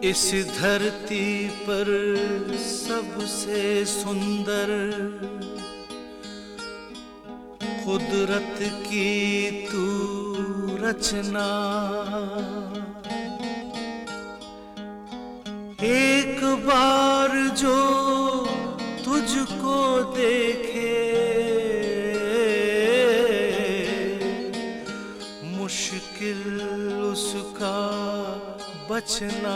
इस धरती पर सबसे सुंदर कुदरत की तू रचना, एक बार जो तुझको देखे मुश्किल उसका बचना।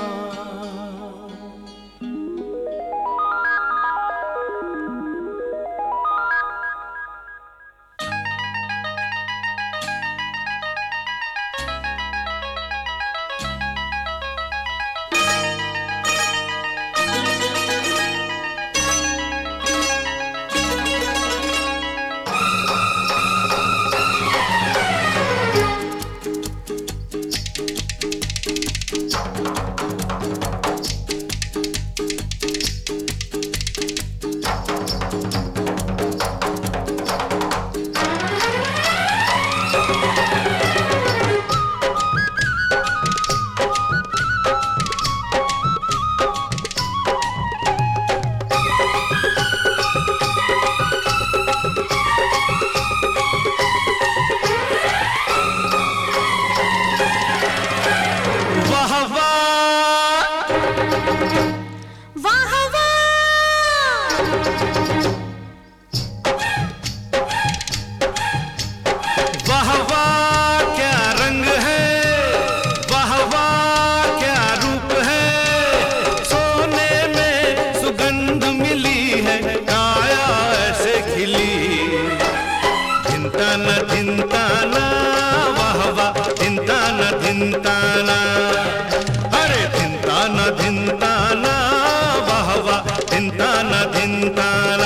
धिंताना धिंताना वाह वाह धिंताना धिंताना, अरे धिंताना धिंताना वाह वाह धिंताना धिंताना।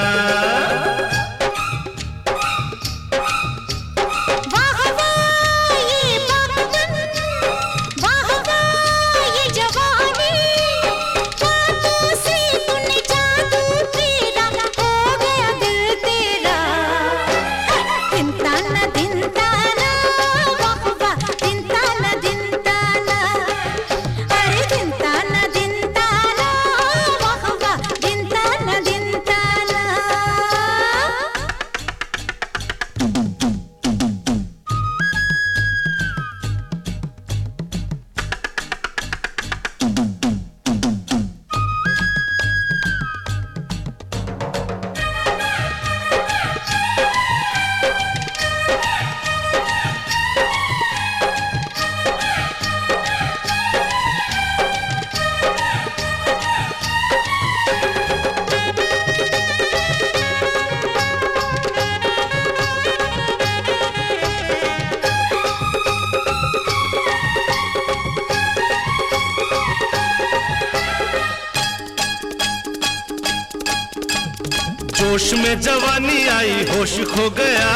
जोश में जवानी आई होश खो गया,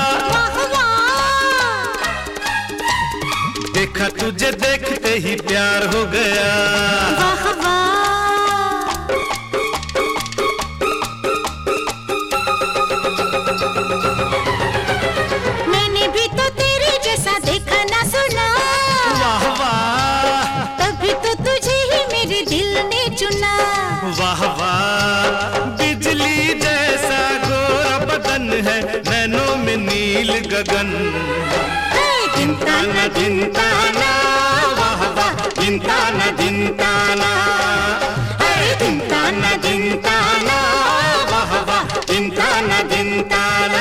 देखा तुझे देखते ही प्यार हो गया। मैंने भी तो तेरे जैसा देखा ना सुना, वाह वाह तभी तो तुझे ही मेरे दिल ने चुना। वाह वाह बिजली जैसा गोरा बदन है, नैनों में नील गगन। धिंताना धिंताना वाह वाह धिंताना धिंताना, अरे धिंताना धिंताना वाह वाह धिंताना धिंताना।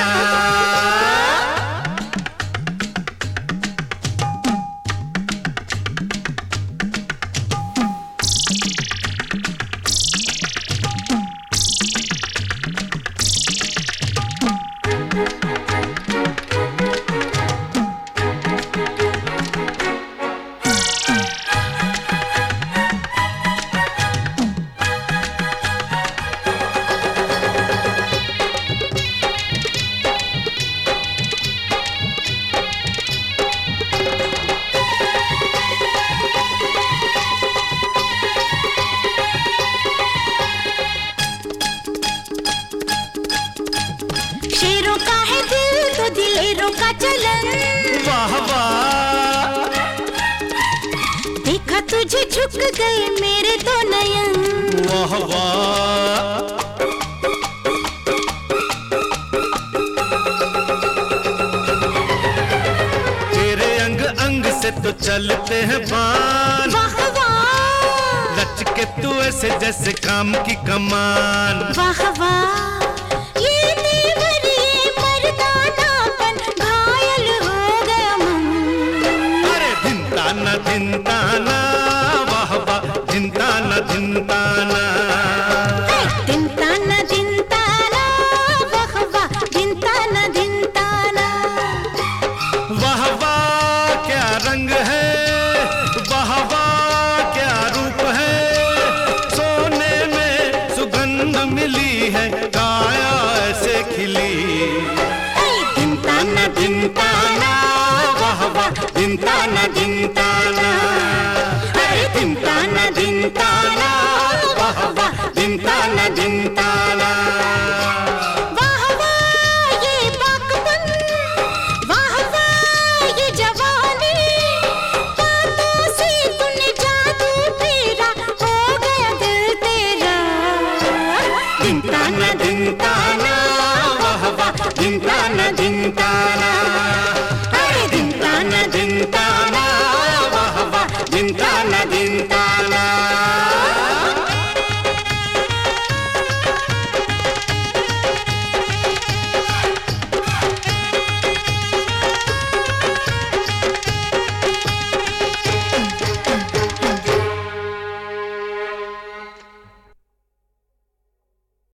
दिलेरों का चलन, वाह वाह देखा तुझे झुक गए मेरे तो नयन। वाह वाह, तेरे अंग अंग से तो चलते हैं बाण। वाह वाह, लच के तू ऐसे जैसे काम की कमान। वाह वाह, ये तेवर ये मर्दानापन, घायल हो गया मन। अरे धिनताना धिनताना, वाह वाह धिनताना धिनताना। धिनताना धिनताना, वाह वाह धिनताना धिनताना। वाह वाह क्या रंग है, वाह वाह क्या रूप है, सोने में सुगंध मिली है, काया ऐसे खिली। धिनताना धिनताना।